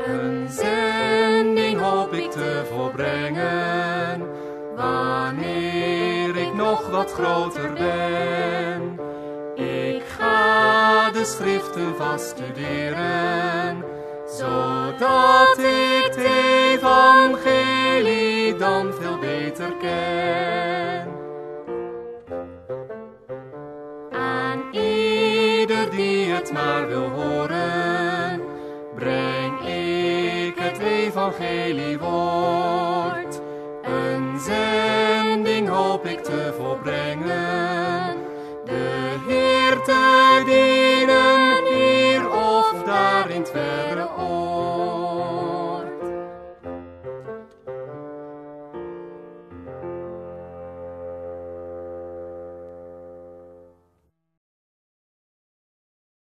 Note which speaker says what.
Speaker 1: Een zending hoop ik te volbrengen, wanneer ik nog wat groter ben. Ik ga de schriften vast studeren, zodat ik het evangelie dan veel beter ken. Aan ieder die het maar wil horen, breng ik het evangeliewoord. Een zending hoop ik te volbrengen, de Heer te